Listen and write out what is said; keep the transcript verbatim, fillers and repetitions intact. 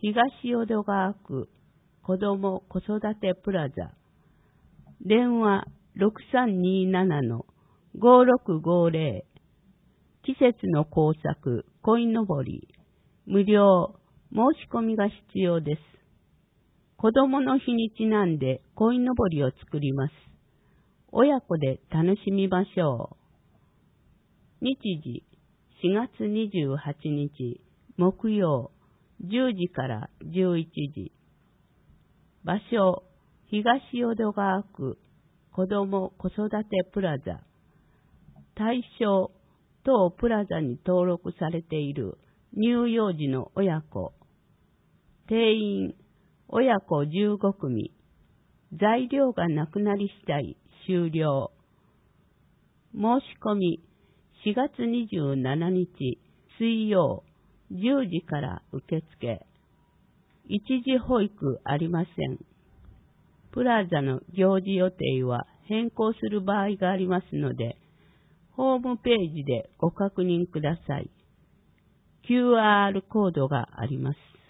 東淀川区子ども子育てプラザ、電話 ろくさんにーなな ごろくごぜろ、季節の工作鯉のぼり、無料、申し込みが必要です。子供の日にちなんで鯉のぼりを作ります。親子で楽しみましょう。日時、しがつにじゅうはちにち、木曜、じゅうじからじゅういちじ。場所、東淀川区子ども子育てプラザ。対象、当プラザに登録されている乳幼児の親子。定員、親子じゅうごくみ。材料がなくなり次第終了。申し込み、しがつにじゅうしちにち水曜じゅうじから受付。一時保育ありません。プラザの行事予定は変更する場合がありますので、ホームページでご確認ください。キューアール コードがあります。